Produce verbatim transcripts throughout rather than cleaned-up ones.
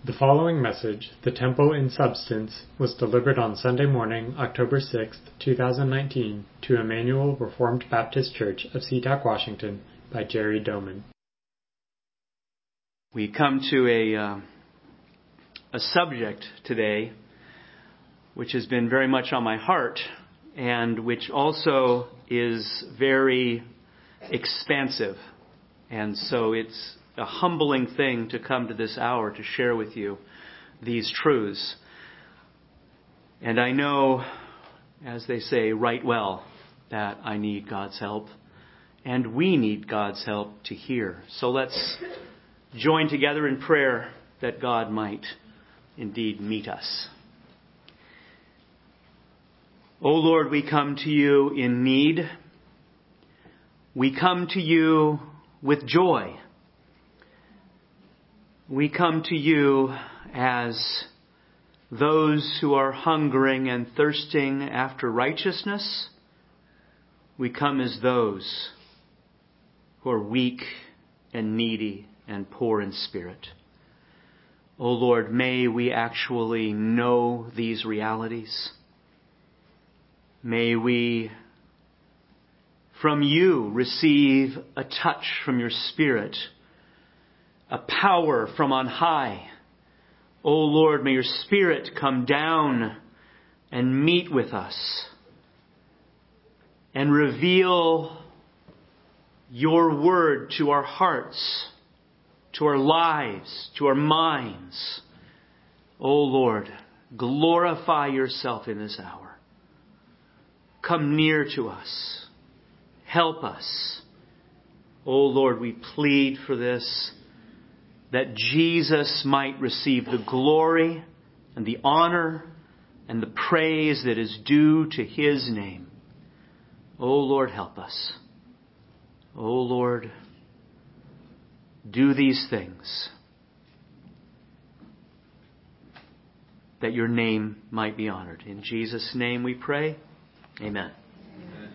The following message, The Temple in Substance, was delivered on Sunday morning, October sixth, two thousand nineteen, to Emmanuel Reformed Baptist Church of SeaTac, Washington, by Jerry Doman. We come to a uh, a subject today which has been very much on my heart and which also is very expansive. And so it's a humbling thing to come to this hour to share with you these truths. And I know, as they say, right well, that I need God's help. And we need God's help to hear. So let's join together in prayer that God might indeed meet us. O Lord, we come to you in need. We come to you with joy. We come to you as those who are hungering and thirsting after righteousness. We come as those who are weak and needy and poor in spirit. O Lord, may we actually know these realities. May we from you receive a touch from your Spirit, a power from on high. O Lord, may your Spirit come down and meet with us and reveal your word to our hearts, to our lives, to our minds. O Lord, glorify yourself in this hour. Come near to us. Help us. O Lord, we plead for this, that Jesus might receive the glory and the honor and the praise that is due to His name. O Lord, help us. O Lord, do these things that your name might be honored. In Jesus' name we pray. Amen. Amen.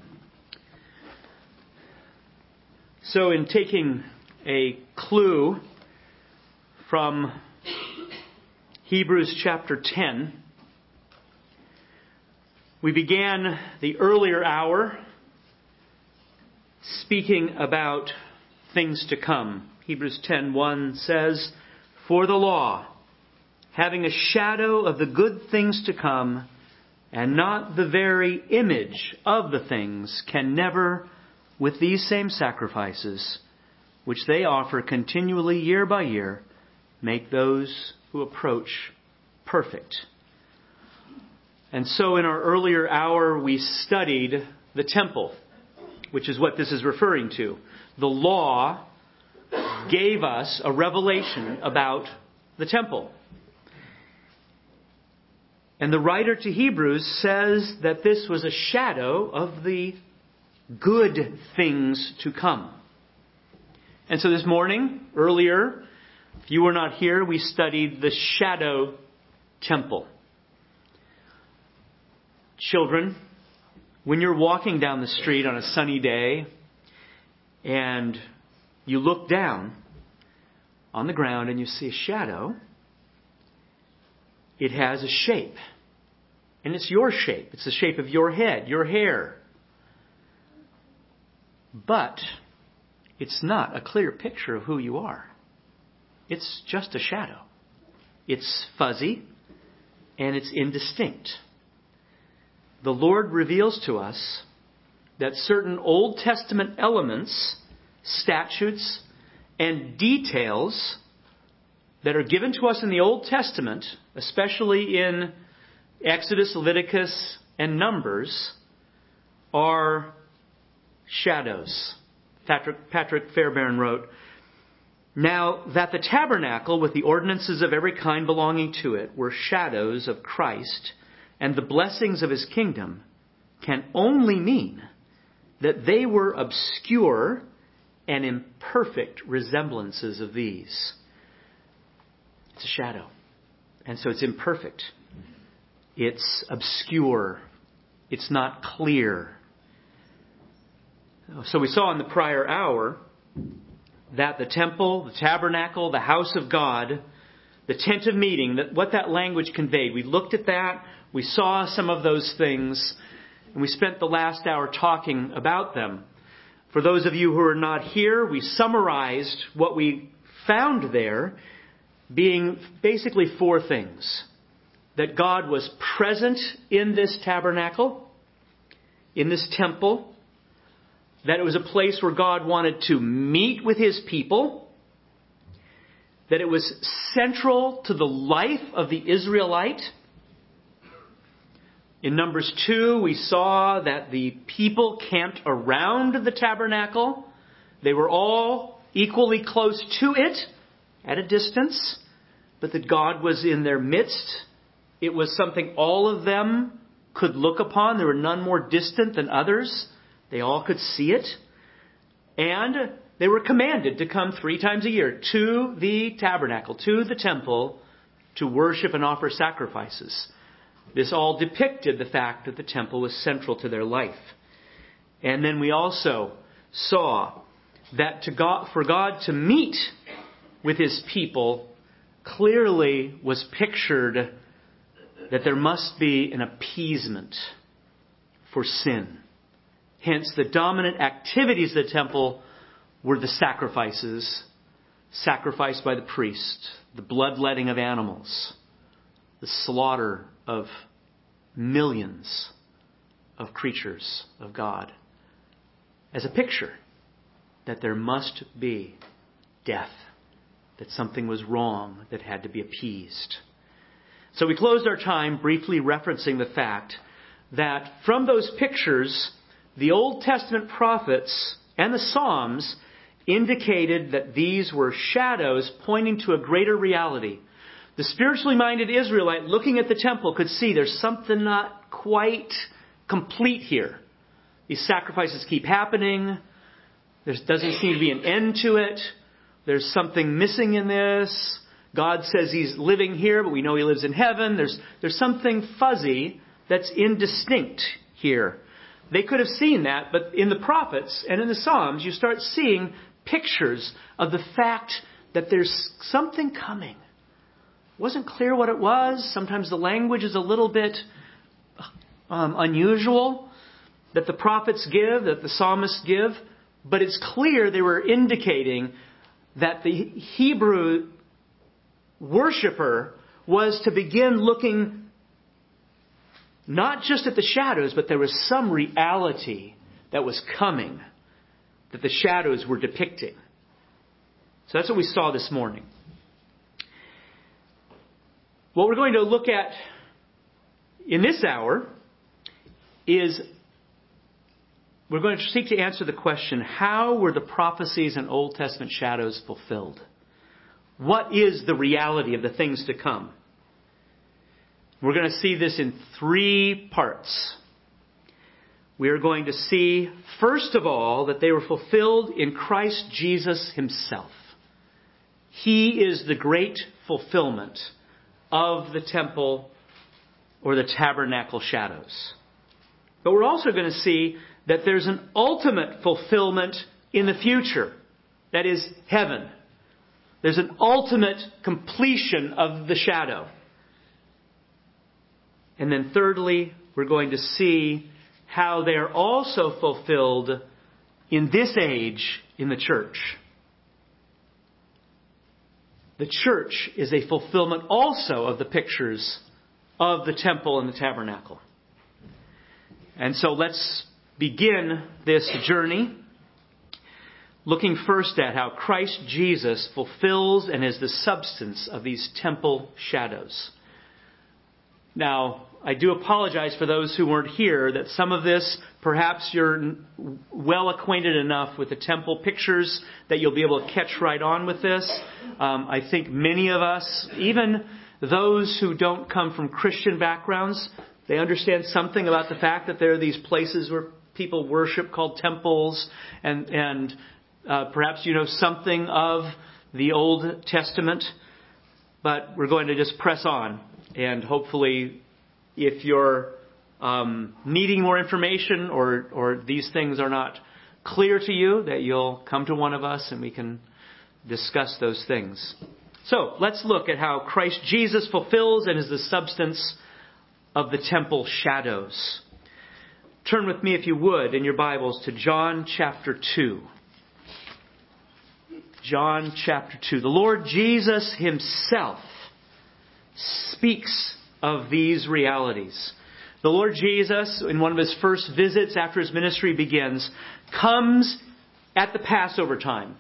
So in taking a clue from Hebrews chapter ten, we began the earlier hour speaking about things to come. Hebrews ten one says, "For the law, having a shadow of the good things to come, and not the very image of the things, can never, with these same sacrifices, which they offer continually year by year, make those who approach perfect." And so in our earlier hour, we studied the temple, which is what this is referring to. The law gave us a revelation about the temple. And the writer to Hebrews says that this was a shadow of the good things to come. And so this morning, earlier, if you were not here, we studied the shadow temple. Children, when you're walking down the street on a sunny day and you look down on the ground and you see a shadow, it has a shape. And it's your shape. It's the shape of your head, your hair. But it's not a clear picture of who you are. It's just a shadow. It's fuzzy and it's indistinct. The Lord reveals to us that certain Old Testament elements, statutes, and details that are given to us in the Old Testament, especially in Exodus, Leviticus, and Numbers, are shadows. Patrick, Patrick Fairbairn wrote, "Now that the tabernacle with the ordinances of every kind belonging to it were shadows of Christ and the blessings of His kingdom, can only mean that they were obscure and imperfect resemblances of these." It's a shadow. And so it's imperfect. It's obscure. It's not clear. So we saw in the prior hour that the temple, the tabernacle, the house of God the tent of meeting, that what that language conveyed. We looked at that. We saw some of those things. And we spent the last hour talking about them. For those of you who are not here, we summarized what we found there being basically four things. That God was present in this tabernacle, in this temple. That it was a place where God wanted to meet with His people. That it was central to the life of the Israelite. In Numbers two, we saw that the people camped around the tabernacle. They were all equally close to it at a distance, but that God was in their midst. It was something all of them could look upon. There were none more distant than others. They all could see it. And they were commanded to come three times a year to the tabernacle, to the temple, to worship and offer sacrifices. This all depicted the fact that the temple was central to their life. And then we also saw that to God, for God to meet with His people clearly was pictured that there must be an appeasement for sin. Hence, the dominant activities of the temple were the sacrifices, sacrificed by the priest, the bloodletting of animals, the slaughter of millions of creatures of God, as a picture that there must be death, that something was wrong that had to be appeased. So we closed our time briefly referencing the fact that from those pictures, the Old Testament prophets and the Psalms indicated that these were shadows pointing to a greater reality. The spiritually minded Israelite looking at the temple could see there's something not quite complete here. These sacrifices keep happening. There doesn't seem to be an end to it. There's something missing in this. God says He's living here, but we know He lives in heaven. There's, there's something fuzzy that's indistinct here. They could have seen that, but in the prophets and in the Psalms, you start seeing pictures of the fact that there's something coming. It wasn't clear what it was. Sometimes the language is a little bit um, unusual that the prophets give, that the psalmists give. But it's clear they were indicating that the Hebrew worshiper was to begin looking not just at the shadows, but there was some reality that was coming that the shadows were depicting. So that's what we saw this morning. What we're going to look at in this hour is we're going to seek to answer the question, how were the prophecies and Old Testament shadows fulfilled? What is the reality of the things to come? We're going to see this in three parts. We are going to see, first of all, that they were fulfilled in Christ Jesus Himself. He is the great fulfillment of the temple or the tabernacle shadows. But we're also going to see that there's an ultimate fulfillment in the future. That is heaven. There's an ultimate completion of the shadow. And then thirdly, we're going to see how they are also fulfilled in this age in the church. The church is a fulfillment also of the pictures of the temple and the tabernacle. And so let's begin this journey looking first at how Christ Jesus fulfills and is the substance of these temple shadows. Now, I do apologize for those who weren't here that some of this, perhaps you're well acquainted enough with the temple pictures that you'll be able to catch right on with this. Um, I think many of us, even those who don't come from Christian backgrounds, they understand something about the fact that there are these places where people worship called temples, and, and uh, perhaps you know something of the Old Testament. But we're going to just press on, and hopefully if you're um, needing more information or, or these things are not clear to you, that you'll come to one of us and we can discuss those things. So let's look at how Christ Jesus fulfills and is the substance of the temple shadows. Turn with me, if you would, in your Bibles to John chapter two. John chapter two. The Lord Jesus himself speaks of these realities. The Lord Jesus, in one of his first visits after his ministry begins, comes at the Passover time.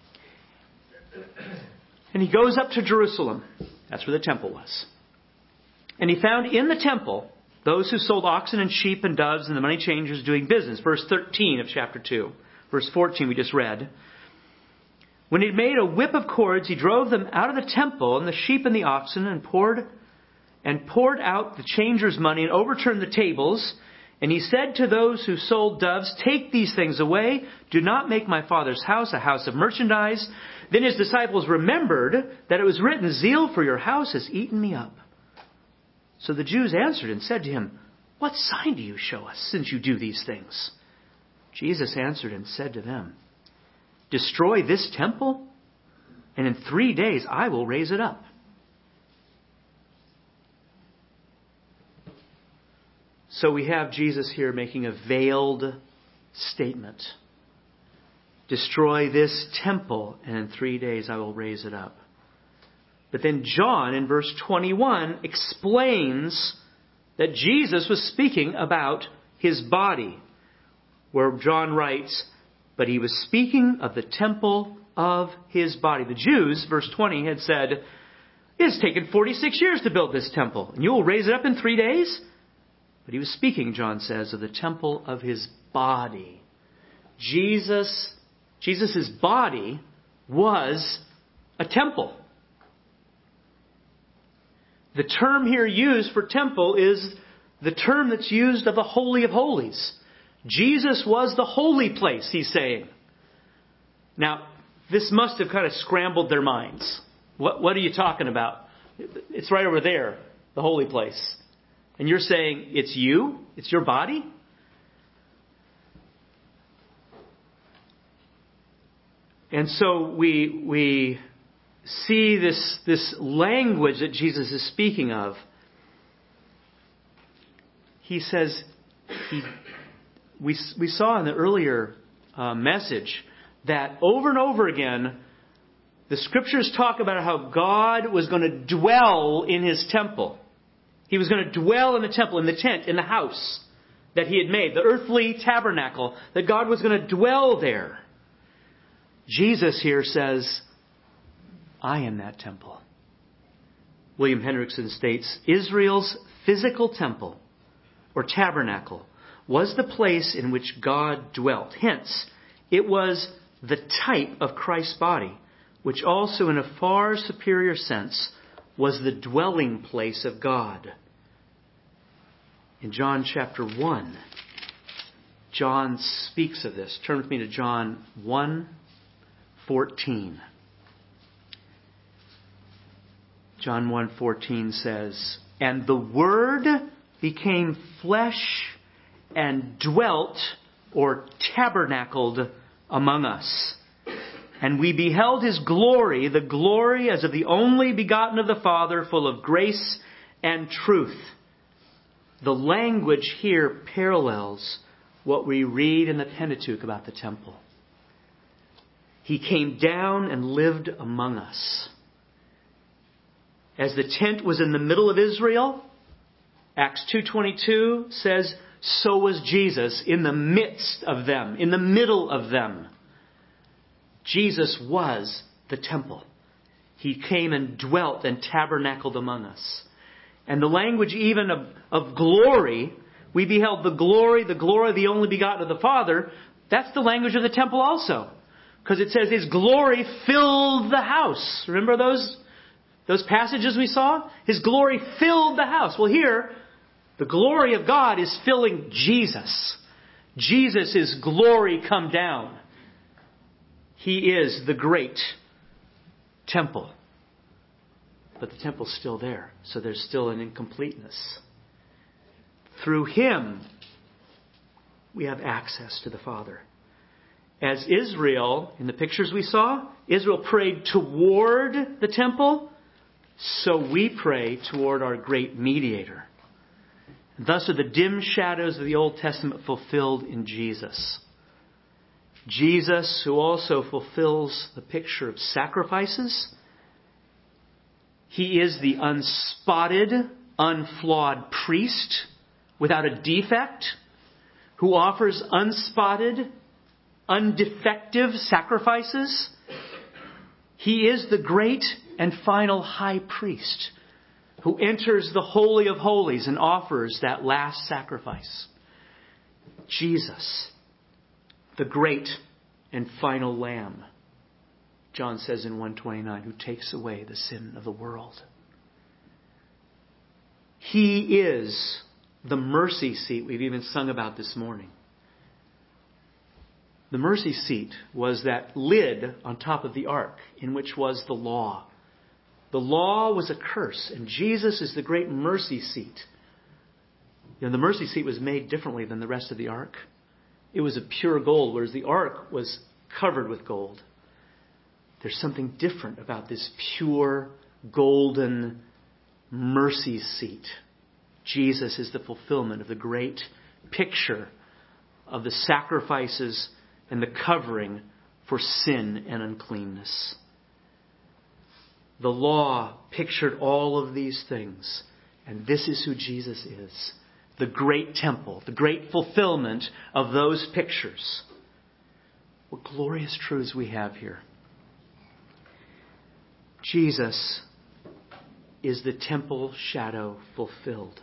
And he goes up to Jerusalem. That's where the temple was. And he found in the temple those who sold oxen and sheep and doves and the money changers doing business. Verse thirteen of chapter two. Verse fourteen we just read. When he had made a whip of cords, he drove them out of the temple and the sheep and the oxen and poured and poured out the changers' money and overturned the tables. And he said to those who sold doves, take these things away. Do not make my Father's house a house of merchandise. Then his disciples remembered that it was written, zeal for your house has eaten me up. So the Jews answered and said to him, what sign do you show us since you do these things? Jesus answered and said to them, destroy this temple, and in three days I will raise it up. So we have Jesus here making a veiled statement. Destroy this temple, and in three days I will raise it up. But then John, in verse twenty-one, explains that Jesus was speaking about his body, where John writes, but he was speaking of the temple of his body. The Jews, verse twenty, had said, it has taken forty-six years to build this temple, and you will raise it up in three days? But he was speaking, John says, of the temple of his body. Jesus, Jesus' body was a temple. The term here used for temple is the term that's used of the Holy of Holies. Jesus was the holy place, he's saying. Now, this must have kind of scrambled their minds. What, what are you talking about? It's right over there, the holy place. And you're saying it's you? It's your body? And so we we see this, this language that Jesus is speaking of. He says, he, we, we saw in the earlier uh, message that over and over again, the Scriptures talk about how God was going to dwell in His temple. He was going to dwell in the temple, in the tent, in the house that He had made, the earthly tabernacle, that God was going to dwell there. Jesus here says, I am that temple. William Hendrickson states, Israel's physical temple, or tabernacle, was the place in which God dwelt. Hence, it was the type of Christ's body, which also in a far superior sense was the dwelling place of God. In John chapter one, John speaks of this. Turn with me to John one fourteen. John one fourteen says, and the Word became flesh and dwelt, or tabernacled, among us. And we beheld His glory, the glory as of the only begotten of the Father, full of grace and truth. The language here parallels what we read in the Pentateuch about the temple. He came down and lived among us. As the tent was in the middle of Israel, Acts two twenty-two says, so was Jesus in the midst of them, in the middle of them. Jesus was the temple. He came and dwelt and tabernacled among us. And the language even of, of glory, we beheld the glory, the glory of the only begotten of the Father. That's the language of the temple also. Because it says His glory filled the house. Remember those, those passages we saw? His glory filled the house. Well, here, the glory of God is filling Jesus. Jesus is glory come down. He is the great temple. But the temple's still there, so there's still an incompleteness. Through Him, we have access to the Father. As Israel, in the pictures we saw, Israel prayed toward the temple, so we pray toward our great mediator. Thus are the dim shadows of the Old Testament fulfilled in Jesus. Jesus, who also fulfills the picture of sacrifices. He is the unspotted, unflawed priest without a defect, who offers unspotted, undefective sacrifices. He is the great and final high priest who enters the Holy of Holies and offers that last sacrifice. Jesus, the great and final Lamb, John says in one twenty-nine, who takes away the sin of the world. He is the mercy seat we've even sung about this morning. The mercy seat was that lid on top of the ark in which was the law. The law was a curse, and Jesus is the great mercy seat. You know, the mercy seat was made differently than the rest of the ark. It was of pure gold, whereas the ark was covered with gold. There's something different about this pure, golden mercy seat. Jesus is the fulfillment of the great picture of the sacrifices and the covering for sin and uncleanness. The law pictured all of these things, and this is who Jesus is. The great temple, the great fulfillment of those pictures. What glorious truths we have here. Jesus is the temple shadow fulfilled.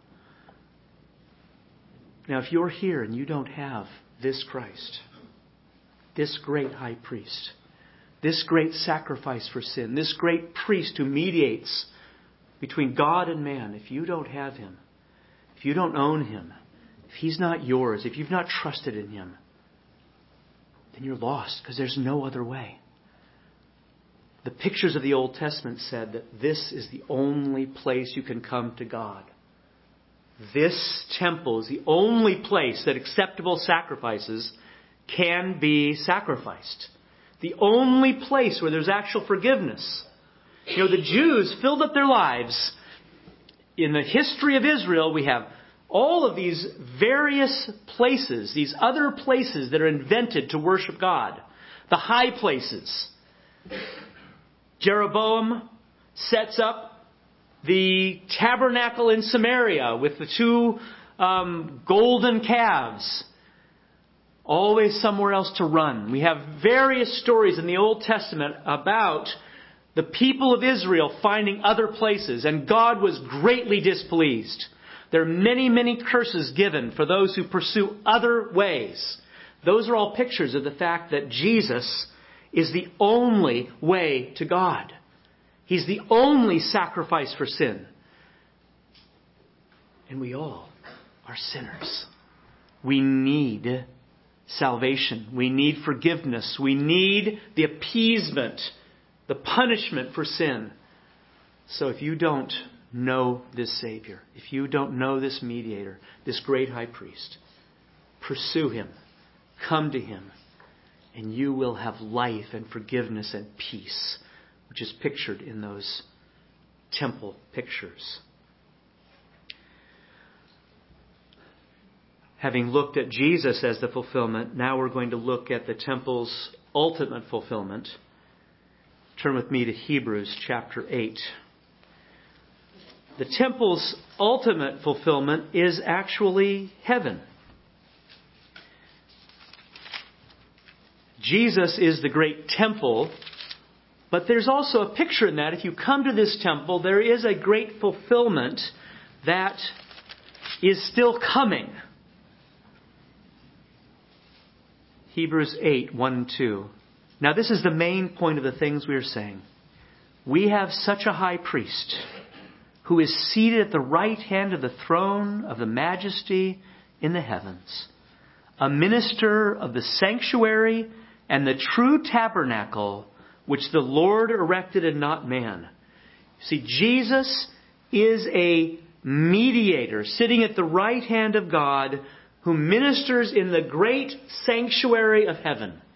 Now, if you're here and you don't have this Christ, this great high priest, this great sacrifice for sin, this great priest who mediates between God and man, if you don't have him, if you don't own him, if he's not yours, if you've not trusted in him, then you're lost, because there's no other way. The pictures of the Old Testament said that this is the only place you can come to God. This temple is the only place that acceptable sacrifices can be sacrificed. The only place where there's actual forgiveness. You know, the Jews filled up their lives. In the history of Israel, we have all of these various places, these other places that are invented to worship God. The high places. Jeroboam sets up the tabernacle in Samaria with the two um, golden calves. Always somewhere else to run. We have various stories in the Old Testament about the people of Israel finding other places, and God was greatly displeased. There are many, many curses given for those who pursue other ways. Those are all pictures of the fact that Jesus is the only way to God. He's the only sacrifice for sin. And we all are sinners. We need salvation. We need forgiveness. We need the appeasement, the punishment for sin. So if you don't know this Savior, if you don't know this mediator, this great high priest, pursue him. Come to him. And you will have life and forgiveness and peace, which is pictured in those temple pictures. Having looked at Jesus as the fulfillment, now we're going to look at the temple's ultimate fulfillment. Turn with me to Hebrews chapter eight. The temple's ultimate fulfillment is actually heaven. Jesus is the great temple, but there's also a picture in that if you come to this temple, there is a great fulfillment that is still coming. Hebrews eight, one and two. Now this is the main point of the things we are saying. We have such a high priest who is seated at the right hand of the throne of the majesty in the heavens, a minister of the sanctuary and the true tabernacle which the Lord erected and not man. See, Jesus is a mediator sitting at the right hand of God who ministers in the great sanctuary of heaven.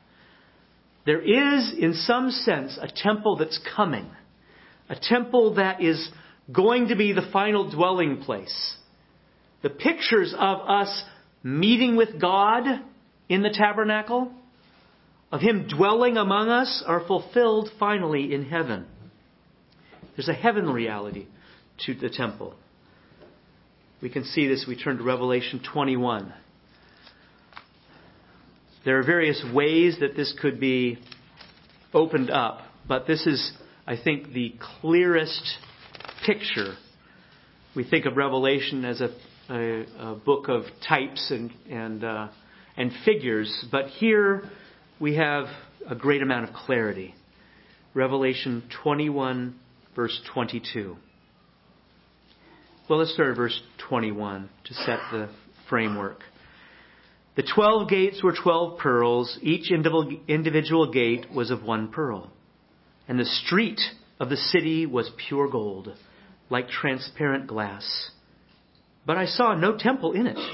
There is, in some sense, a temple that's coming. A temple that is going to be the final dwelling place. The pictures of us meeting with God in the tabernacle, of Him dwelling among us, are fulfilled finally in heaven. There's a heavenly reality to the temple. We can see this. We turn to Revelation twenty-one. There are various ways that this could be opened up, but this is, I think, the clearest picture. We think of Revelation as a, a, a book of types and and uh, and figures, but here we have a great amount of clarity. Revelation twenty-one, verse twenty-two. Well, let's start at verse twenty-one to set the framework. The twelve gates were twelve pearls. Each individual gate was of one pearl. And the street of the city was pure gold, like transparent glass. But I saw no temple in it.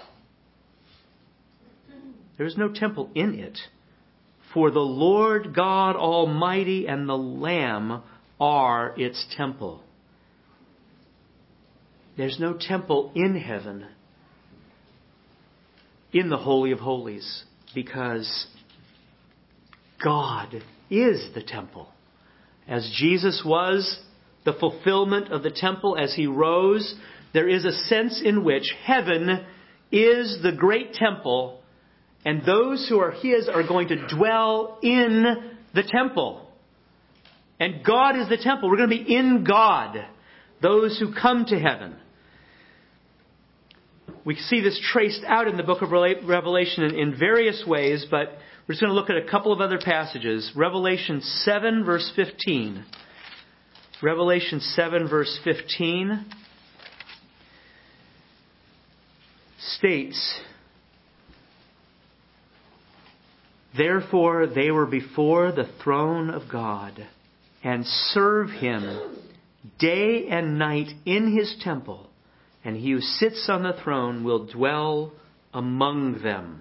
There is no temple in it. For the Lord God Almighty and the Lamb are its temple. There's no temple in heaven, in the Holy of Holies, because God is the temple. As Jesus was the fulfillment of the temple as He rose, there is a sense in which heaven is the great temple, and those who are His are going to dwell in the temple. And God is the temple. We're going to be in God, those who come to heaven. We see this traced out in the book of Revelation in, in various ways, but we're just going to look at a couple of other passages. Revelation seven, verse fifteen. Revelation seven, verse fifteen states, "Therefore they were before the throne of God, and serve Him day and night in His temple. And He who sits on the throne will dwell among them."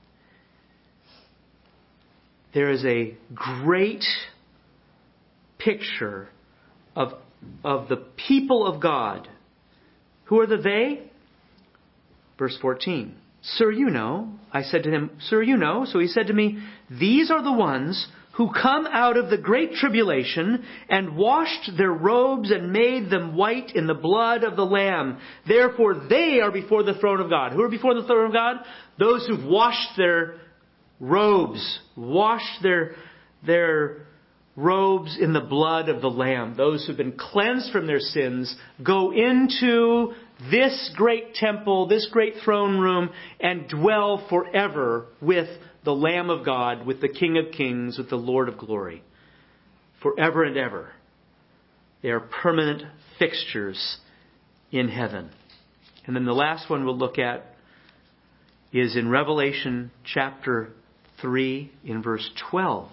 There is a great picture of, of the people of God. Who are the they? Verse fourteen. "Sir, you know." I said to him, "Sir, you know." So he said to me, "These are the ones who come out of the great tribulation and washed their robes and made them white in the blood of the Lamb. Therefore they are before the throne of God." Who are before the throne of God? Those who've washed their robes, washed their, their robes in the blood of the Lamb. Those who've been cleansed from their sins go into this great temple, this great throne room, and dwell forever with the Lamb of God, with the King of Kings, with the Lord of Glory. Forever and ever. They are permanent fixtures in heaven. And then the last one we'll look at is in Revelation chapter three, in verse twelve.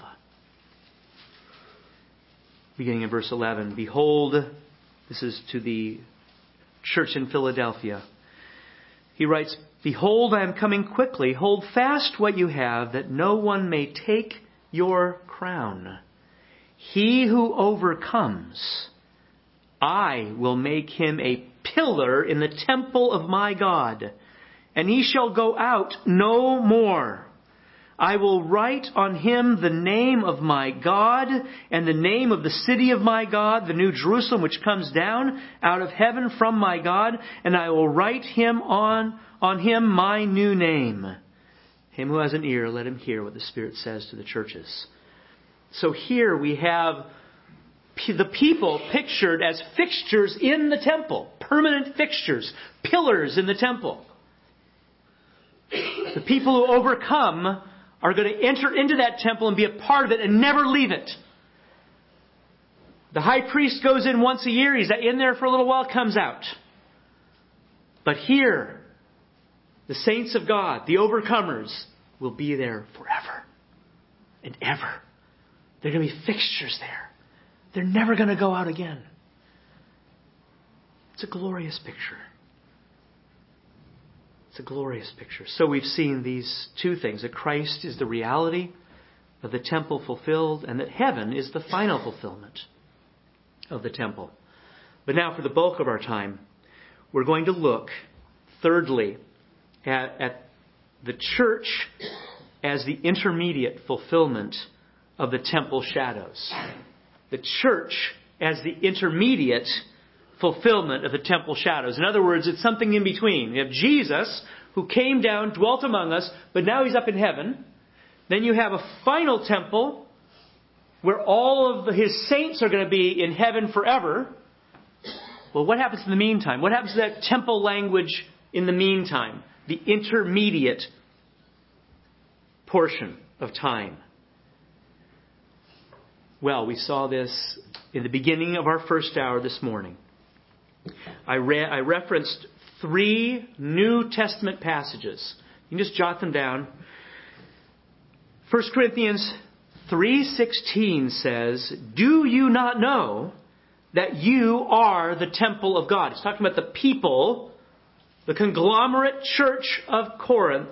Beginning in verse eleven. "Behold," this is to the church in Philadelphia. He writes, "Behold, I am coming quickly. Hold fast what you have, that no one may take your crown. He who overcomes, I will make him a pillar in the temple of my God, and he shall go out no more. I will write on him the name of my God and the name of the city of my God, the new Jerusalem, which comes down out of heaven from my God, and I will write him on, on him my new name. Him who has an ear, let him hear what the Spirit says to the churches." So here we have the people pictured as fixtures in the temple, permanent fixtures, pillars in the temple. The people who overcome are going to enter into that temple and be a part of it and never leave it. The high priest goes in once a year. He's in there for a little while, comes out. But here, the saints of God, the overcomers, will be there forever and ever. They're going to be fixtures there. They're never going to go out again. It's a glorious picture. It's a glorious picture. So we've seen these two things. That Christ is the reality of the temple fulfilled, and that heaven is the final fulfillment of the temple. But now for the bulk of our time, we're going to look, thirdly, at, at the church as the intermediate fulfillment of the temple shadows. The church as the intermediate fulfillment of the temple shadows. In other words, it's something in between. You have Jesus, who came down, dwelt among us, but now He's up in heaven. Then you have a final temple where all of His saints are going to be in heaven forever. Well, what happens in the meantime? What happens to that temple language in the meantime? The intermediate portion of time. Well, we saw this in the beginning of our first hour this morning. I, re- I referenced three New Testament passages. You can just jot them down. First Corinthians three sixteen says, "Do you not know that you are the temple of God?" He's talking about the people, the conglomerate church of Corinth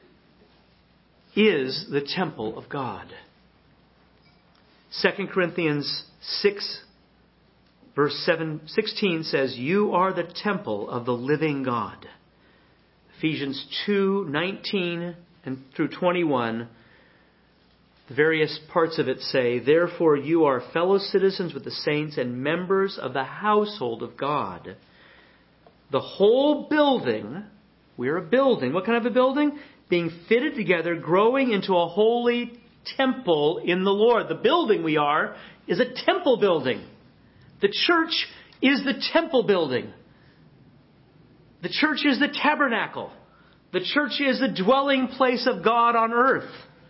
is the temple of God. Second Corinthians six verse seven, sixteen says, "You are the temple of the living God." Ephesians two nineteen and through twenty-one, the various parts of it say, "Therefore you are fellow citizens with the saints and members of the household of God." The whole building, we're a building. What kind of a building? Being fitted together, growing into a holy temple in the Lord. The building we are is a temple building. The church is the temple building. The church is the tabernacle. The church is the dwelling place of God on earth.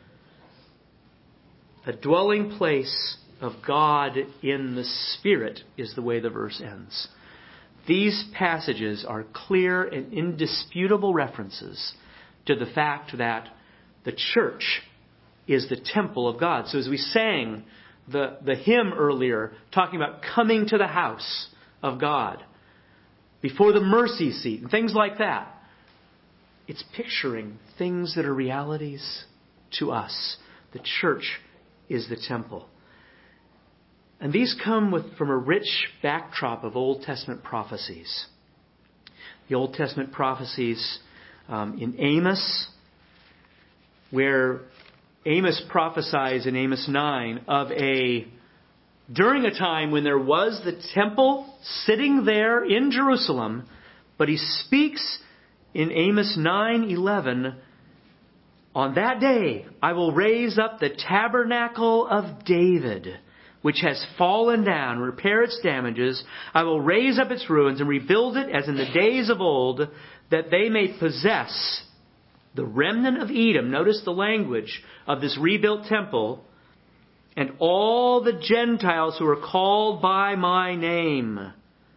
A dwelling place of God in the Spirit is the way the verse ends. These passages are clear and indisputable references to the fact that the church is the temple of God. So as we sang the, the hymn earlier, talking about coming to the house of God, before the mercy seat, and things like that, it's picturing things that are realities to us. The church is the temple. And these come with, from a rich backdrop of Old Testament prophecies. The Old Testament prophecies um, in Amos, where Amos prophesies in Amos nine of a, during a time when there was the temple sitting there in Jerusalem, but he speaks in Amos nine eleven, "On that day I will raise up the tabernacle of David, which has fallen down, repair its damages. I will raise up its ruins and rebuild it as in the days of old, that they may possess the remnant of Edom." Notice the language of this rebuilt temple. "And all the Gentiles who are called by my name."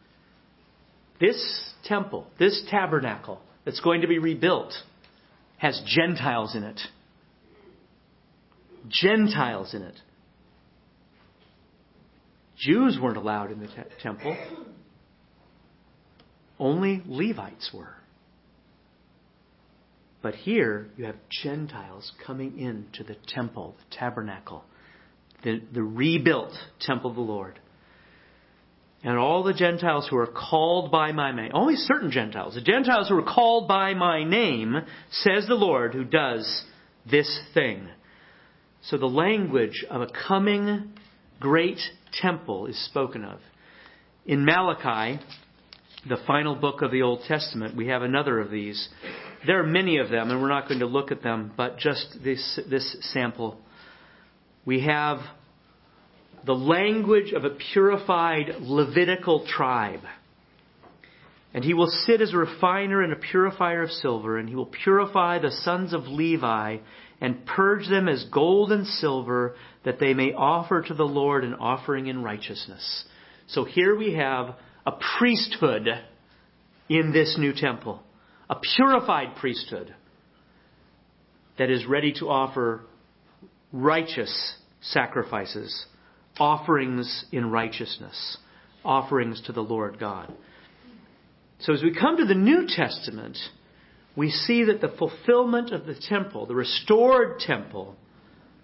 This temple, this tabernacle that's going to be rebuilt, has Gentiles in it. Gentiles in it. Jews weren't allowed in the te- temple. Only Levites were. But here you have Gentiles coming into the temple, the tabernacle, the, the rebuilt temple of the Lord. "And all the Gentiles who are called by my name," only certain Gentiles, the Gentiles who are called by my name, says the Lord who does this thing. So the language of a coming great temple is spoken of. In Malachi, the final book of the Old Testament, we have another of these. There are many of them, and we're not going to look at them, but just this, this sample. We have the language of a purified Levitical tribe. "And he will sit as a refiner and a purifier of silver, and he will purify the sons of Levi and purge them as gold and silver, that they may offer to the Lord an offering in righteousness." So here we have a priesthood in this new temple. A purified priesthood that is ready to offer righteous sacrifices, offerings in righteousness, offerings to the Lord God. So as we come to the New Testament, we see that the fulfillment of the temple, the restored temple,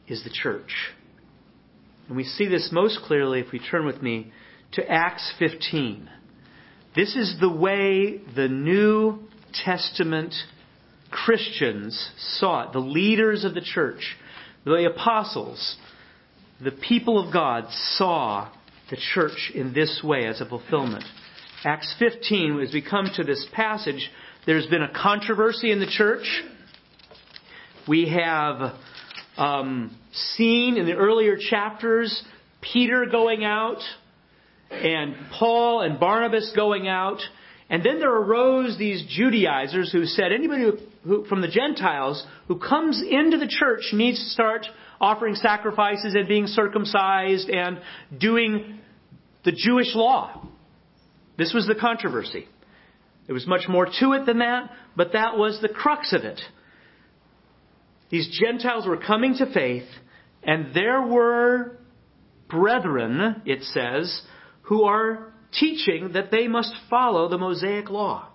is the church. And we see this most clearly if we turn with me to Acts fifteen. This is the way the New Testament Christians saw it. The leaders of the church, the apostles, the people of God saw the church in this way as a fulfillment. Acts fifteen, as we come to this passage, there's been a controversy in the church. We have um, seen in the earlier chapters Peter going out and Paul and Barnabas going out. And then there arose these Judaizers who said anybody who, who, from the Gentiles who comes into the church needs to start offering sacrifices and being circumcised and doing the Jewish law. This was the controversy. There was much more to it than that, but that was the crux of it. These Gentiles were coming to faith, and there were brethren, it says, who are teaching that they must follow the Mosaic law.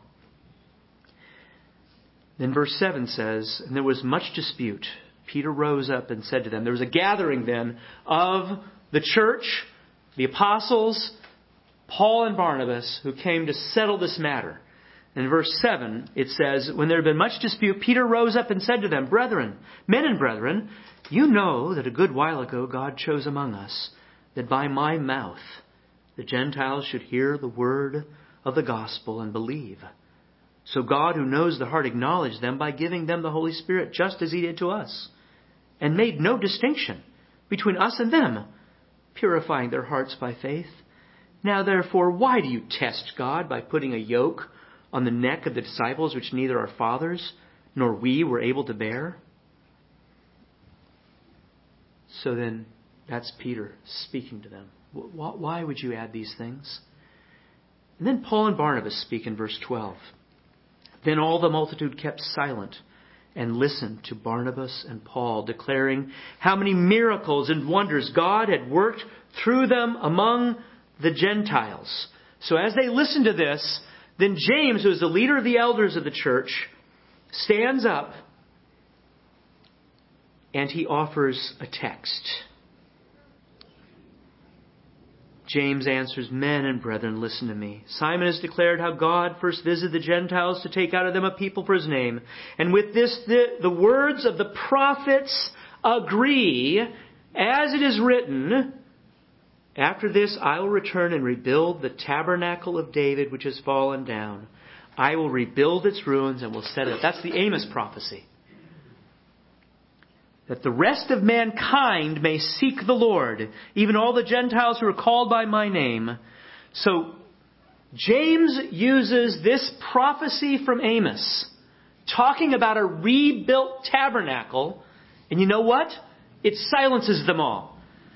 Then verse seven says, and there was much dispute. Peter rose up and said to them, there was a gathering then of the church, the apostles, Paul and Barnabas, who came to settle this matter. In verse seven, it says, when there had been much dispute, Peter rose up and said to them, brethren, men and brethren, you know that a good while ago God chose among us, that by my mouth the Gentiles should hear the word of the gospel and believe. So God, who knows the heart, acknowledged them by giving them the Holy Spirit, just as He did to us, and made no distinction between us and them, purifying their hearts by faith. Now therefore, why do you test God by putting a yoke on the neck of the disciples which neither our fathers nor we were able to bear? So then, that's Peter speaking to them. Why would you add these things? And then Paul and Barnabas speak in verse twelve. Then all the multitude kept silent and listened to Barnabas and Paul, declaring how many miracles and wonders God had worked through them among the Gentiles. So as they listened to this, then James, who is the leader of the elders of the church, stands up and he offers a text. James answers, men and brethren, listen to me. Simon has declared how God first visited the Gentiles to take out of them a people for His name. And with this, the, the words of the prophets agree, as it is written, after this I will return and rebuild the tabernacle of David which has fallen down. I will rebuild its ruins and will set it up. That's the Amos prophecy. That the rest of mankind may seek the Lord, even all the Gentiles who are called by my name. So James uses this prophecy from Amos, talking about a rebuilt tabernacle, and you know what? It silences them all.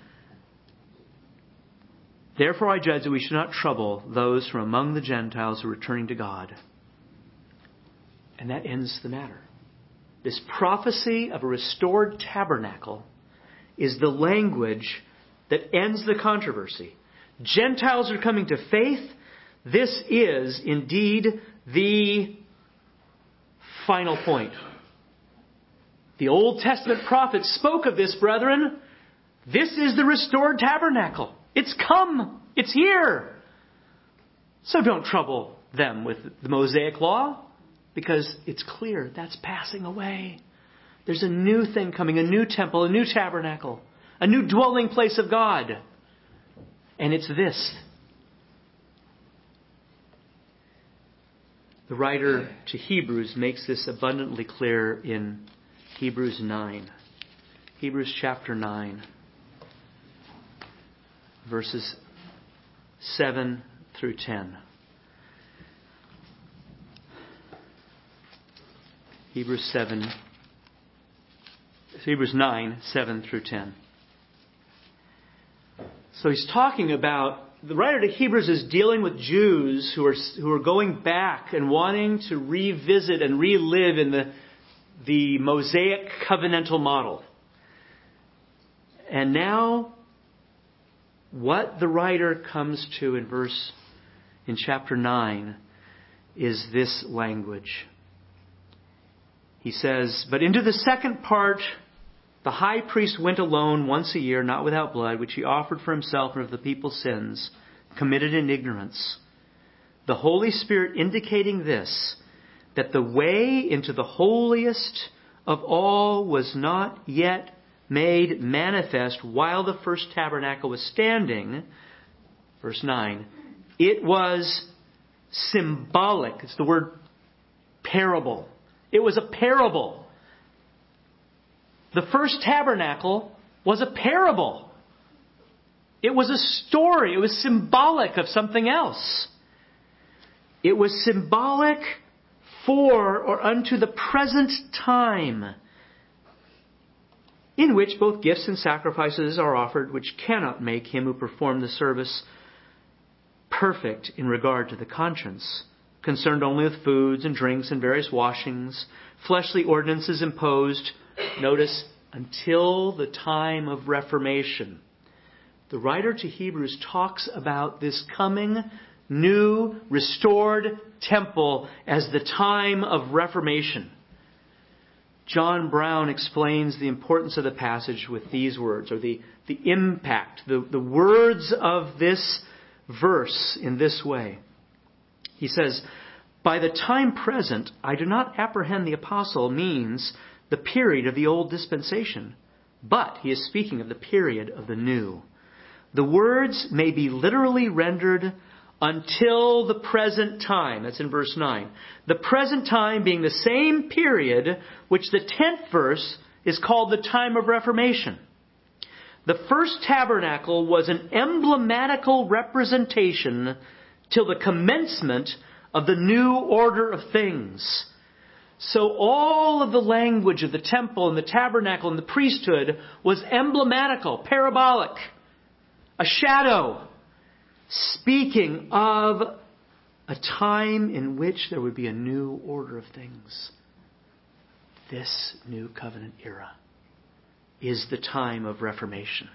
Therefore I judge that we should not trouble those from among the Gentiles who are returning to God. And that ends the matter. This prophecy of a restored tabernacle is the language that ends the controversy. Gentiles are coming to faith. This is indeed the final point. The Old Testament prophets spoke of this, brethren. This is the restored tabernacle. It's come. It's here. So don't trouble them with the Mosaic law, because it's clear that's passing away. There's a new thing coming, a new temple, a new tabernacle, a new dwelling place of God. And it's this. The writer to Hebrews makes this abundantly clear in Hebrews nine. Hebrews chapter nine. Verses seven through ten. Hebrews seven, Hebrews nine, seven through ten. So he's talking about, the writer to Hebrews is dealing with Jews who are who are going back and wanting to revisit and relive in the the Mosaic covenantal model. And now, what the writer comes to in verse, in chapter nine, is this language. He says, but into the second part The high priest went alone once a year, not without blood, which he offered for himself and for the people's sins, committed in ignorance. The Holy Spirit indicating this, that the way into the holiest of all was not yet made manifest while the first tabernacle was standing. Verse nine. It was symbolic. It's the word parable. It was a parable. The first tabernacle was a parable. It was a story. It was symbolic of something else. It was symbolic for or unto the present time, in which both gifts and sacrifices are offered, which cannot make him who performed the service perfect in regard to the conscience, concerned only with foods and drinks and various washings, fleshly ordinances imposed, notice, until the time of Reformation. The writer to Hebrews talks about this coming new, restored temple as the time of Reformation. John Brown explains the importance of the passage with these words, or the, the impact, the, the words of this verse in this way. He says, by the time present, I do not apprehend the apostle means the period of the old dispensation, but he is speaking of the period of the new. The words may be literally rendered until the present time. That's in verse nine. The present time being the same period which the tenth verse is called the time of Reformation. The first tabernacle was an emblematical representation till the commencement of the new order of things. So all of the language of the temple and the tabernacle and the priesthood was emblematical, parabolic, a shadow, speaking of a time in which there would be a new order of things. This new covenant era is the time of Reformation.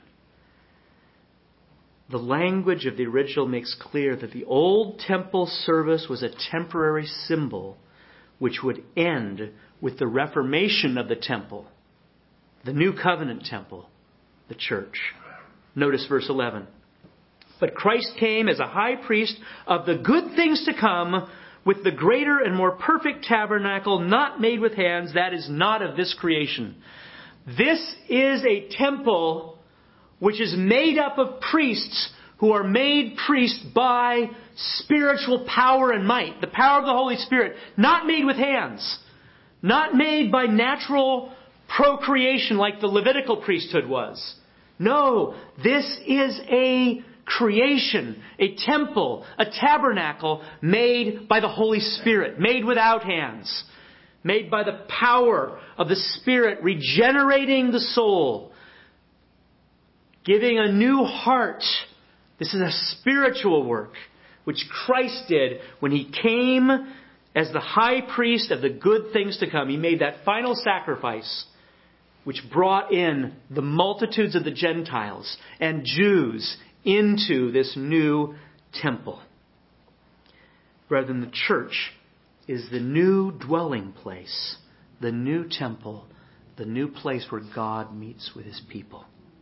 The language of the original makes clear that the old temple service was a temporary symbol which would end with the reformation of the temple, the new covenant temple, the church. Notice verse eleven. But Christ came as a high priest of the good things to come, with the greater and more perfect tabernacle, not made with hands, that is not of this creation. This is a temple which is made up of priests who are made priests by spiritual power and might. The power of the Holy Spirit, not made with hands. Not made by natural procreation like the Levitical priesthood was. No, this is a creation, a temple, a tabernacle made by the Holy Spirit, made without hands, made by the power of the Spirit, regenerating the soul, giving a new heart. This is a spiritual work which Christ did when He came as the high priest of the good things to come. He made that final sacrifice which brought in the multitudes of the Gentiles and Jews into this new temple. Brethren, the church is the new dwelling place, the new temple, the new place where God meets with His people.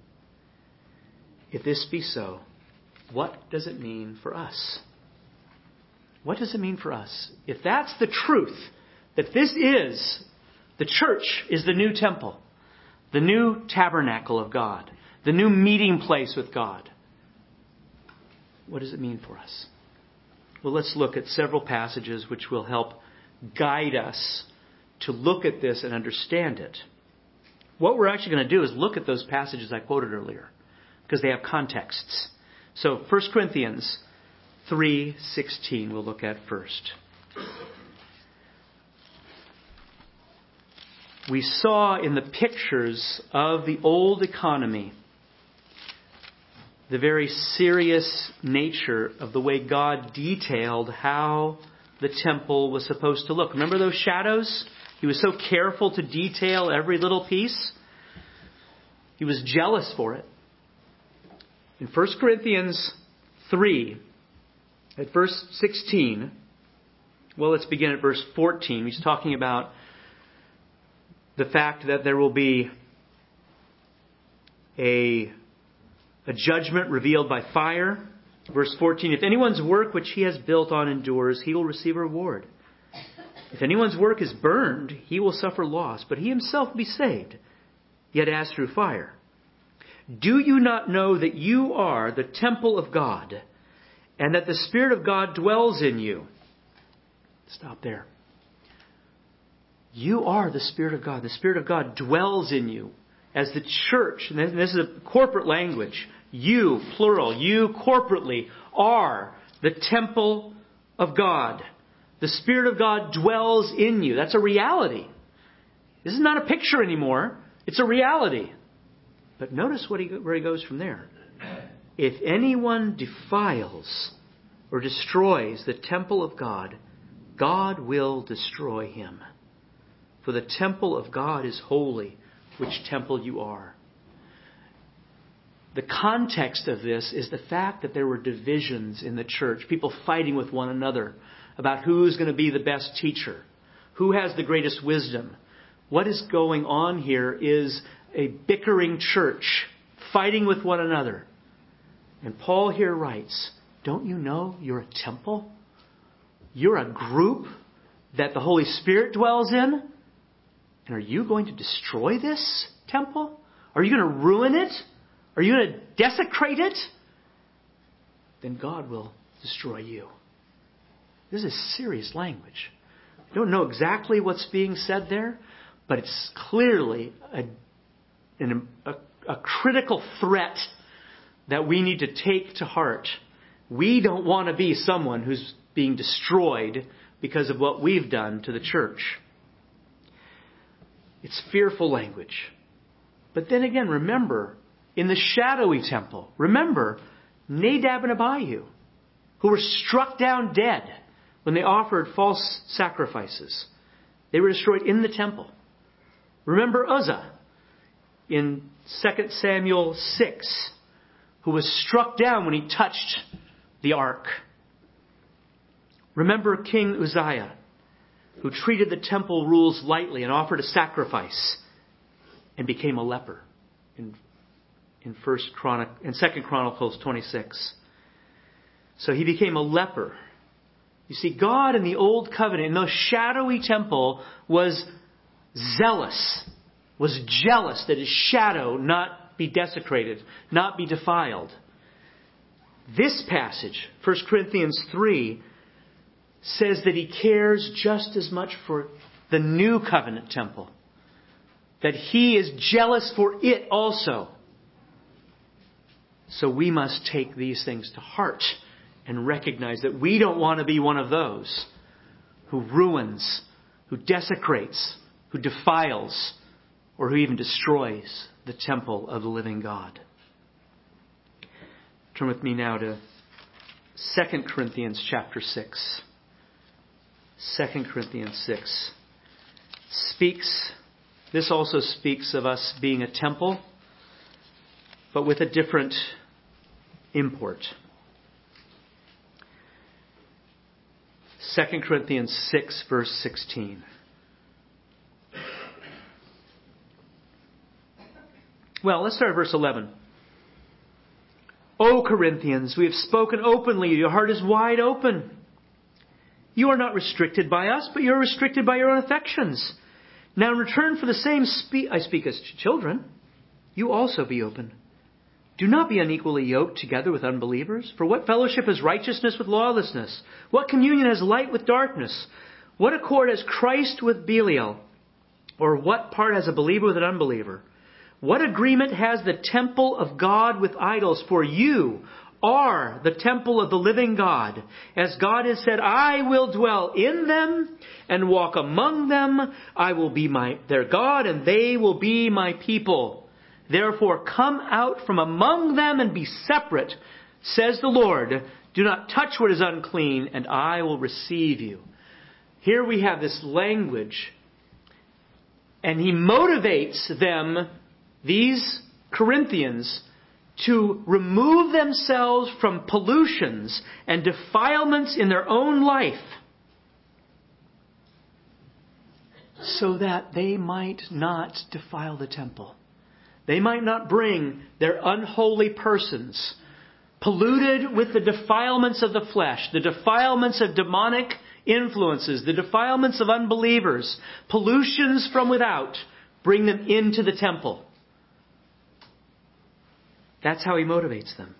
If this be so, what does it mean for us? What does it mean for us? If that's the truth, that this is, the church is the new temple, the new tabernacle of God, the new meeting place with God, what does it mean for us? Well, let's look at several passages which will help guide us to look at this and understand it. What we're actually going to do is look at those passages I quoted earlier, because they have contexts. So First Corinthians three sixteen we'll look at first. We saw in the pictures of the old economy the very serious nature of the way God detailed how the temple was supposed to look. Remember those shadows? He was so careful to detail every little piece. He was jealous for it. In First Corinthians three, at verse sixteen, well, let's begin at verse fourteen. He's talking about the fact that there will be a, a judgment revealed by fire. Verse fourteen, if anyone's work which he has built on endures, he will receive a reward. If anyone's work is burned, he will suffer loss, but he himself will be saved, yet as through fire. Do you not know that you are the temple of God, and that the Spirit of God dwells in you? Stop there. You are the Spirit of God. The Spirit of God dwells in you. As the church, and this is a corporate language, you, plural, you corporately are the temple of God. The Spirit of God dwells in you. That's a reality. This is not a picture anymore. It's a reality. But notice what he, where he goes from there. If anyone defiles or destroys the temple of God, God will destroy him. For the temple of God is holy, which temple you are. The context of this is the fact that there were divisions in the church, people fighting with one another about who's going to be the best teacher, who has the greatest wisdom. What is going on here is a bickering church fighting with one another. And Paul here writes, don't you know you're a temple? You're a group that the Holy Spirit dwells in? And are you going to destroy this temple? Are you going to ruin it? Are you going to desecrate it? Then God will destroy you. This is serious language. I don't know exactly what's being said there, but it's clearly a, an, a, a critical threat that we need to take to heart. We don't want to be someone who's being destroyed because of what we've done to the church. It's fearful language. But then again, remember, in the shadowy temple, remember Nadab and Abihu, who were struck down dead when they offered false sacrifices. They were destroyed in the temple. Remember Uzzah in Second Samuel six, who was struck down when he touched the ark. Remember King Uzziah, who treated the temple rules lightly and offered a sacrifice and became a leper in in First Chronic in Second Chronicles twenty-six. So he became a leper. You see, God in the Old Covenant, in the shadowy temple, was zealous, was jealous that his shadow not be desecrated, not be defiled. This passage, First Corinthians three, says that he cares just as much for the new covenant temple, that he is jealous for it also. So we must take these things to heart and recognize that we don't want to be one of those who ruins, who desecrates, who defiles, or who even destroys the temple of the living God. Turn with me now to Second Corinthians chapter six. Second Corinthians six speaks, this also speaks of us being a temple, but with a different import. Second Corinthians six, verse sixteen. Well, let's start at verse eleven. O Corinthians, we have spoken openly. Your heart is wide open. You are not restricted by us, but you are restricted by your own affections. Now in return for the same spe- I speak as children, you also be open. Do not be unequally yoked together with unbelievers. For what fellowship has righteousness with lawlessness? What communion has light with darkness? What accord has Christ with Belial? Or what part has a believer with an unbeliever? What agreement has the temple of God with idols? For you are the temple of the living God. As God has said, I will dwell in them and walk among them. I will be my their God, and they will be my people. Therefore, come out from among them and be separate, says the Lord. Do not touch what is unclean, and I will receive you. Here we have this language, and he motivates them, these Corinthians, to remove themselves from pollutions and defilements in their own life so that they might not defile the temple. They might not bring their unholy persons, polluted with the defilements of the flesh, the defilements of demonic influences, the defilements of unbelievers, pollutions from without, bring them into the temple. That's how he motivates them.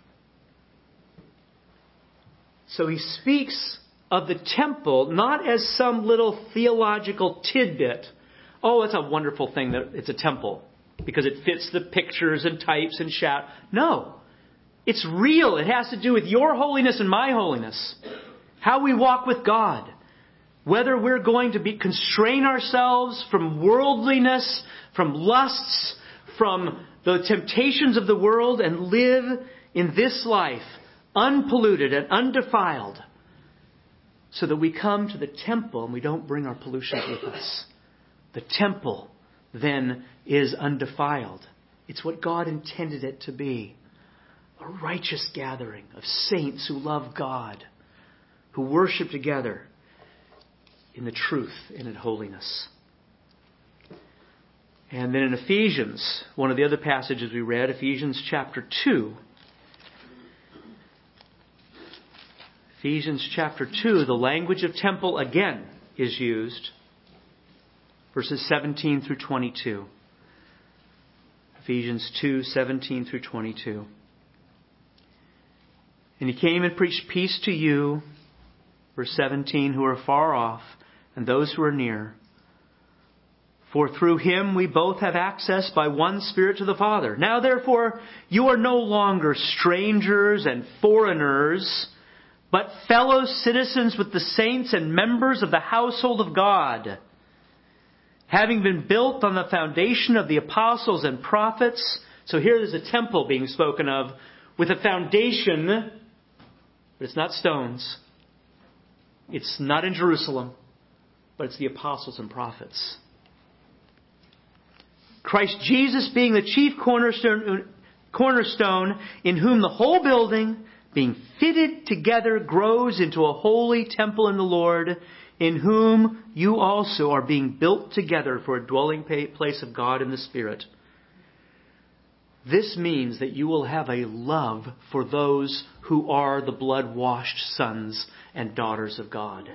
So he speaks of the temple not as some little theological tidbit. Oh, it's a wonderful thing that it's a temple because it fits the pictures and types and shadows. No. It's real. It has to do with your holiness and my holiness. How we walk with God. Whether we're going to be constrain ourselves from worldliness, from lusts, from the temptations of the world and live in this life unpolluted and undefiled so that we come to the temple and we don't bring our pollutions with us. The temple then is undefiled. It's what God intended it to be. A righteous gathering of saints who love God, who worship together in the truth and in holiness. And then in Ephesians, one of the other passages we read, Ephesians chapter two. Ephesians chapter two, the language of temple again is used. Verses seventeen through twenty-two. Ephesians two, seventeen through twenty-two. And he came and preached peace to you, verse seventeen, who are far off, and those who are near. For through him we both have access by one Spirit to the Father. Now therefore, you are no longer strangers and foreigners, but fellow citizens with the saints and members of the household of God, having been built on the foundation of the apostles and prophets. So here there's a temple being spoken of with a foundation, but it's not stones. It's not in Jerusalem, but it's the apostles and prophets. Christ Jesus being the chief cornerstone, cornerstone in whom the whole building, being fitted together, grows into a holy temple in the Lord, in whom you also are being built together for a dwelling place of God in the Spirit. This means that you will have a love for those who are the blood-washed sons and daughters of God.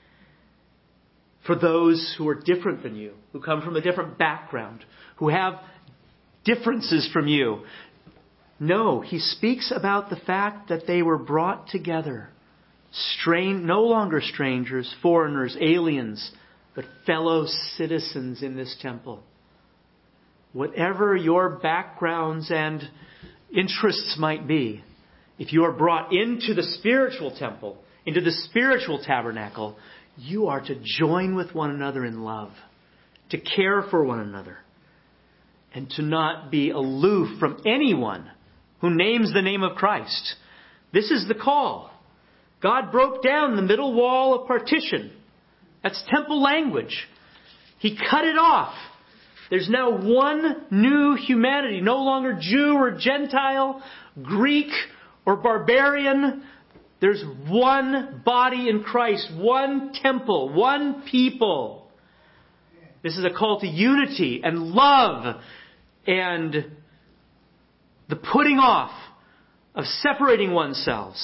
For those who are different than you, who come from a different background, who have differences from you. No, he speaks about the fact that they were brought together. Strain, no longer strangers, foreigners, aliens, but fellow citizens in this temple. Whatever your backgrounds and interests might be, if you are brought into the spiritual temple, into the spiritual tabernacle, you are to join with one another in love, to care for one another, and to not be aloof from anyone who names the name of Christ. This is the call. God broke down the middle wall of partition. That's temple language. He cut it off. There's now one new humanity, no longer Jew or Gentile, Greek or barbarian. There's one body in Christ, one temple, one people. This is a call to unity and love and the putting off of separating oneself.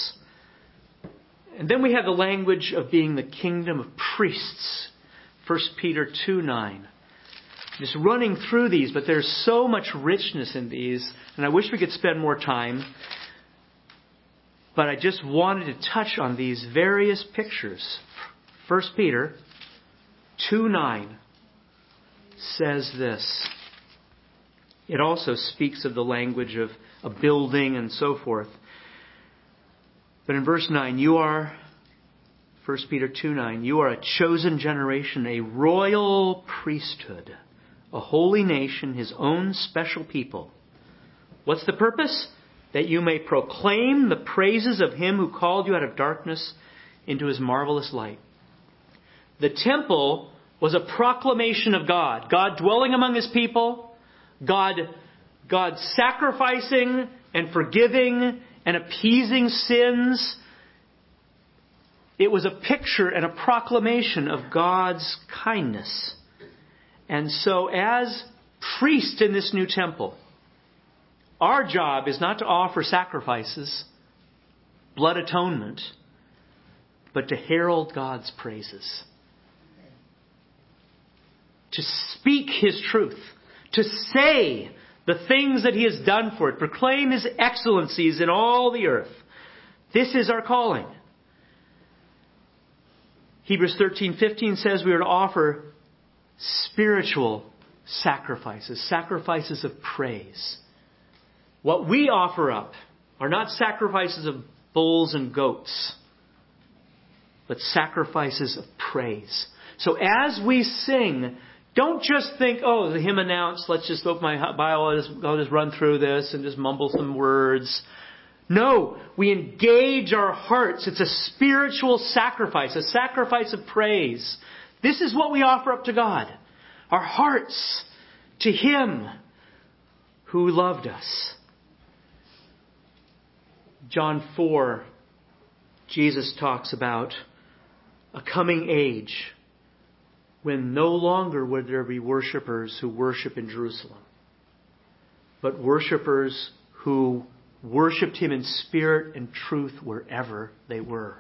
And then we have the language of being the kingdom of priests. First Peter two nine. Just running through these, but there's so much richness in these, and I wish we could spend more time. But I just wanted to touch on these various pictures. First Peter two nine says this. It also speaks of the language of a building and so forth. But in verse nine, you are, First Peter two nine, you are a chosen generation, a royal priesthood, a holy nation, his own special people. What's the purpose? That you may proclaim the praises of him who called you out of darkness into his marvelous light. The temple was a proclamation of God. God dwelling among his people. God, God sacrificing and forgiving and appeasing sins. It was a picture and a proclamation of God's kindness. And so as priests in this new temple, Our job is not to offer sacrifices, blood atonement, but to herald God's praises. To speak His truth. To say the things that He has done for it. Proclaim His excellencies in all the earth. This is our calling. Hebrews thirteen fifteen says we are to offer spiritual sacrifices. Sacrifices of praise. What we offer up are not sacrifices of bulls and goats, but sacrifices of praise. So as we sing, don't just think, oh, the hymn announced, let's just open my Bible, I'll just, I'll just run through this and just mumble some words. No, we engage our hearts. It's a spiritual sacrifice, a sacrifice of praise. This is what we offer up to God. Our hearts to Him who loved us. John four, Jesus talks about a coming age when no longer would there be worshipers who worship in Jerusalem, but worshipers who worshipped Him in spirit and truth wherever they were.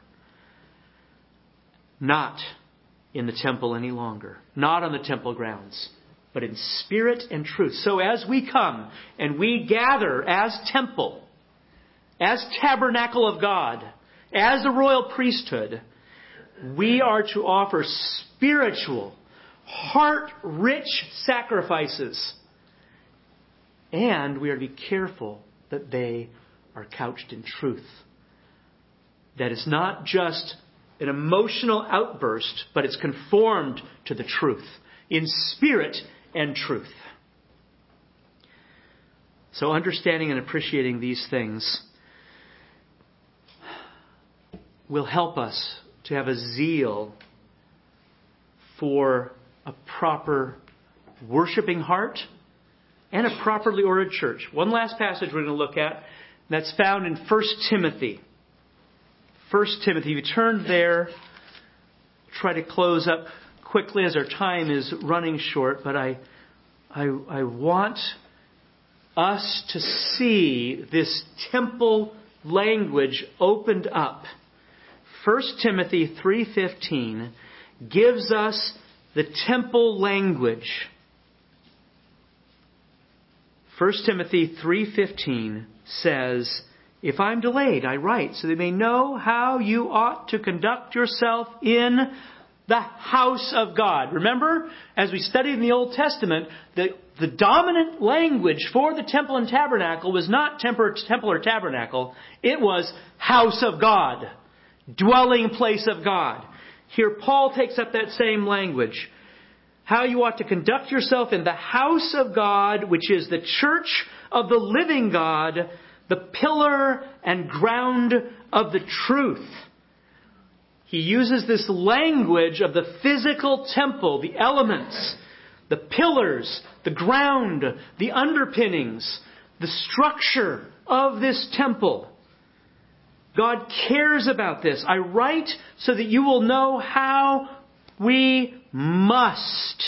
Not in the temple any longer. Not on the temple grounds. But in spirit and truth. So as we come and we gather as temple, as tabernacle of God, as the royal priesthood, we are to offer spiritual, heart-rich sacrifices. And we are to be careful that they are couched in truth. That it's not just an emotional outburst, but it's conformed to the truth. In spirit and truth. So understanding and appreciating these things will help us to have a zeal for a proper worshiping heart and a properly ordered church. One last passage we're going to look at, that's found in First Timothy. First Timothy, if you turn there, try to close up quickly as our time is running short, but I, I, I want us to see this temple language opened up. First Timothy three fifteen gives us the temple language. First Timothy three fifteen says, "If I'm delayed, I write, so they may know how you ought to conduct yourself in the house of God." Remember, as we studied in the Old Testament, the, the dominant language for the temple and tabernacle was not temple, temple or tabernacle. It was house of God, dwelling place of God. Here Paul takes up that same language. How you ought to conduct yourself in the house of God, which is the church of the living God, the pillar and ground of the truth. He uses this language of the physical temple, the elements, the pillars, the ground, the underpinnings, the structure of this temple. God cares about this. I write so that you will know how we must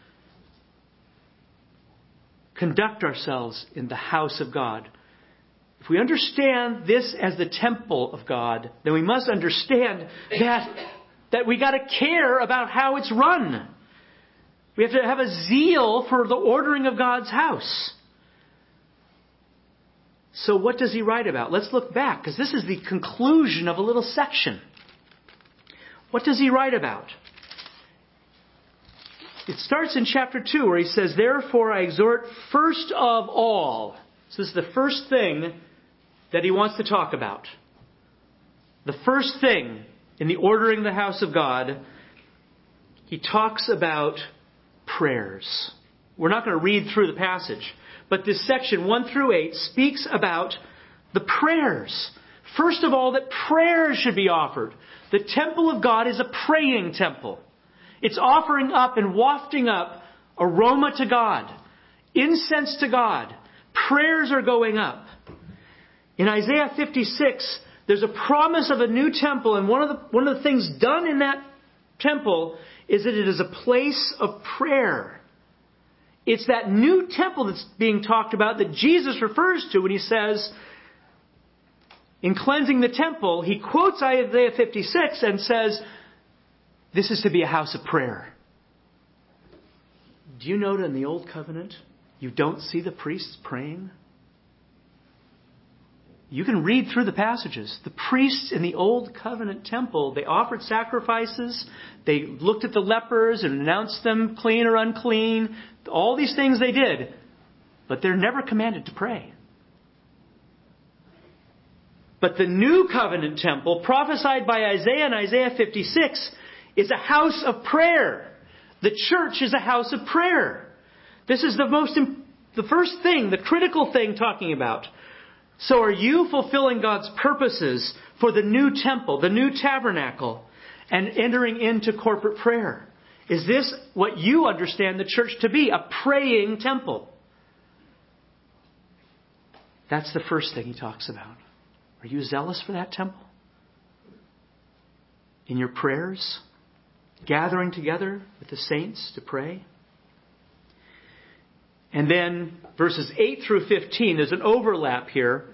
conduct ourselves in the house of God. If we understand this as the temple of God, then we must understand that, that we got to care about how it's run. We have to have a zeal for the ordering of God's house. So what does he write about? Let's look back, because this is the conclusion of a little section. What does he write about? It starts in chapter two where he says, "Therefore I exhort first of all." So this is the first thing that he wants to talk about. The first thing in the ordering the house of God, he talks about prayers. We're not going to read through the passage, but this section one through eight speaks about the prayers. First of all, that prayers should be offered. The temple of God is a praying temple. It's offering up and wafting up aroma to God, incense to God. Prayers are going up. In Isaiah fifty-six, there's a promise of a new temple, and one of the one of the things done in that temple is that it is a place of prayer. It's that new temple that's being talked about that Jesus refers to when he says, in cleansing the temple, he quotes Isaiah fifty-six and says, this is to be a house of prayer. Do you know that in the Old Covenant, you don't see the priests praying? You can read through the passages. The priests in the Old Covenant temple, they offered sacrifices. They looked at the lepers and announced them clean or unclean. All these things they did. But they're never commanded to pray. But the New Covenant temple, prophesied by Isaiah in Isaiah fifty-six, is a house of prayer. The church is a house of prayer. This is the most, the first thing, the critical thing talking about. So are you fulfilling God's purposes for the new temple, the new tabernacle, and entering into corporate prayer? Is this what you understand the church to be? A praying temple. That's the first thing he talks about. Are you zealous for that temple? In your prayers? Gathering together with the saints to pray? And then verses eight through fifteen, there's an overlap here.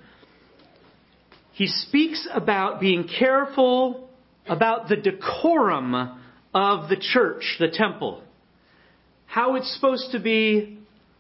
He speaks about being careful about the decorum of the church, the temple. How it's supposed to be,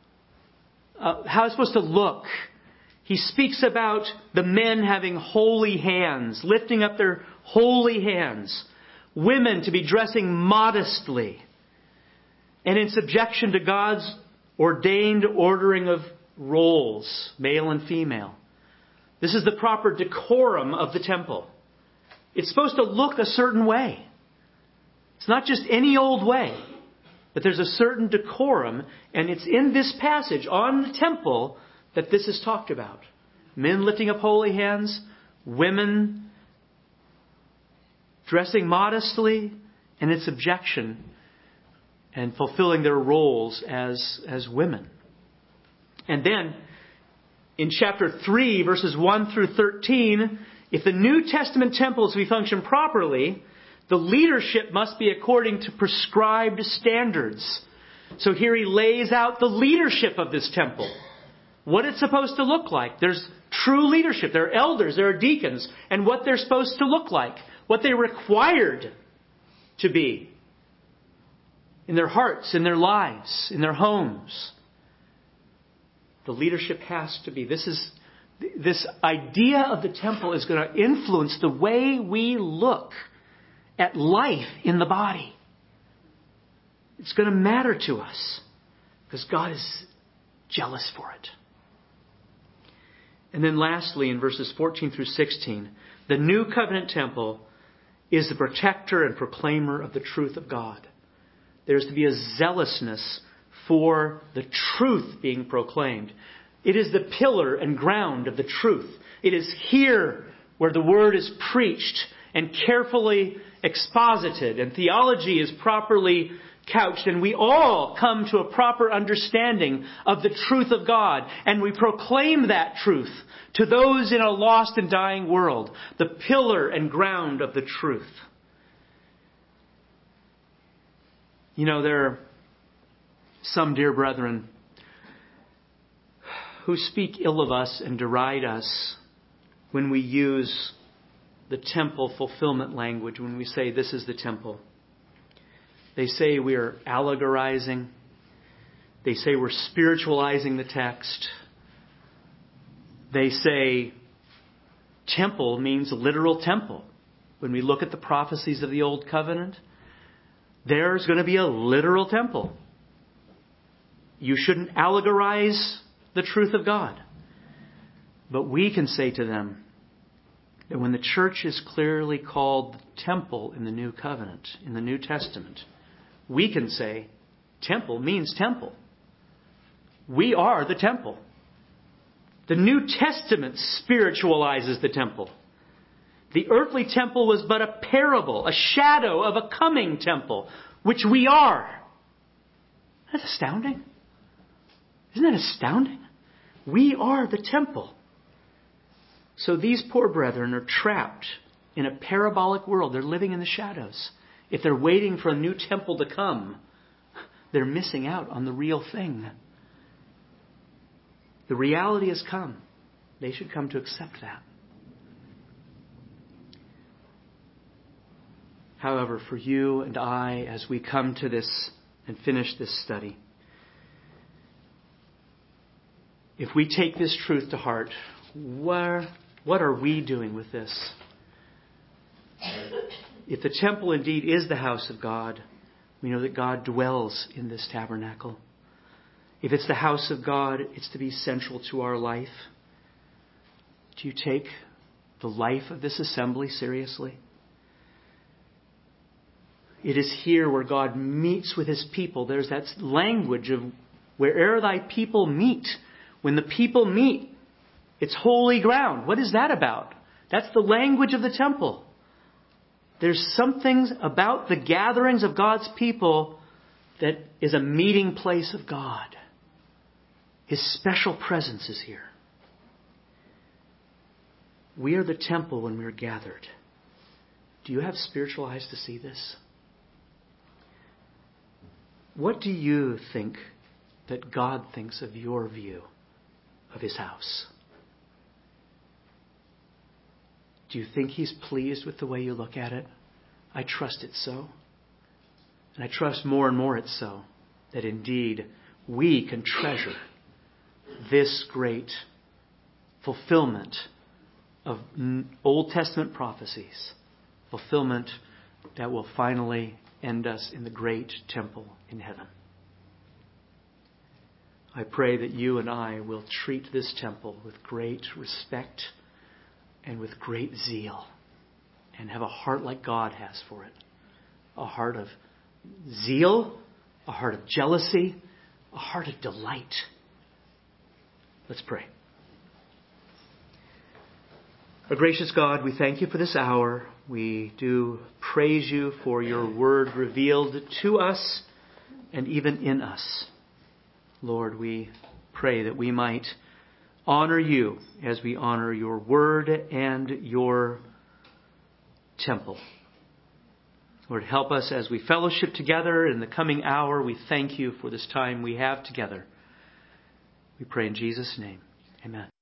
uh, how it's supposed to look. He speaks about the men having holy hands, lifting up their holy hands. Women to be dressing modestly and in subjection to God's ordained ordering of roles, male and female. This is the proper decorum of the temple. It's supposed to look a certain way. It's not just any old way, but there's a certain decorum, and it's in this passage on the temple that this is talked about. Men lifting up holy hands, women dressing modestly and in subjection and fulfilling their roles as, as women. And then, in chapter three, verses one through thirteen, if the New Testament temple is to be function properly, the leadership must be according to prescribed standards. So here he lays out the leadership of this temple. What it's supposed to look like. There's true leadership. There are elders, there are deacons, and what they're supposed to look like. What they're required to be. In their hearts, in their lives, in their homes. The leadership has to be. This is this idea of the temple is going to influence the way we look at life in the body. It's going to matter to us because God is jealous for it. And then lastly, in verses fourteen through sixteen, the new covenant temple is the protector and proclaimer of the truth of God. There's to be a zealousness for the truth being proclaimed. It is the pillar and ground of the truth. It is here where the word is preached and carefully exposited and theology is properly couched, and we all come to a proper understanding of the truth of God, and we proclaim that truth to those in a lost and dying world, the pillar and ground of the truth. You know, there are some dear brethren who speak ill of us and deride us when we use the temple fulfillment language, when we say this is the temple. They say we are allegorizing. They say we're spiritualizing the text. They say temple means literal temple. When we look at the prophecies of the Old Covenant, there's going to be a literal temple. You shouldn't allegorize the truth of God. But we can say to them that when the church is clearly called the temple in the New Covenant, in the New Testament, we can say temple means temple. We are the temple. The New Testament spiritualizes the temple. The earthly temple was but a parable, a shadow of a coming temple, which we are. Isn't that astounding? Isn't that astounding? We are the temple. So these poor brethren are trapped in a parabolic world. They're living in the shadows. If they're waiting for a new temple to come, they're missing out on the real thing. The reality has come. They should come to accept that. However, for you and I, as we come to this and finish this study, if we take this truth to heart, where, what are we doing with this? If the temple indeed is the house of God, we know that God dwells in this tabernacle. If it's the house of God, it's to be central to our life. Do you take the life of this assembly seriously? It is here where God meets with His people. There's that language of where'er thy people meet. When the people meet, it's holy ground. What is that about? That's the language of the temple. There's something about the gatherings of God's people that is a meeting place of God. His special presence is here. We are the temple when we're gathered. Do you have spiritual eyes to see this? What do you think that God thinks of your view of His house? Do you think He's pleased with the way you look at it? I trust it's so. And I trust more and more it's so. That indeed we can treasure this great fulfillment of Old Testament prophecies. Fulfillment that will finally end us in the great temple in heaven. I pray that you and I will treat this temple with great respect and with great zeal, and have a heart like God has for it. A heart of zeal, a heart of jealousy, a heart of delight. Let's pray. Our gracious God, we thank you for this hour. We do praise you for your word revealed to us and even in us. Lord, we pray that we might honor you as we honor your word and your temple. Lord, help us as we fellowship together in the coming hour. We thank you for this time we have together. We pray in Jesus' name. Amen.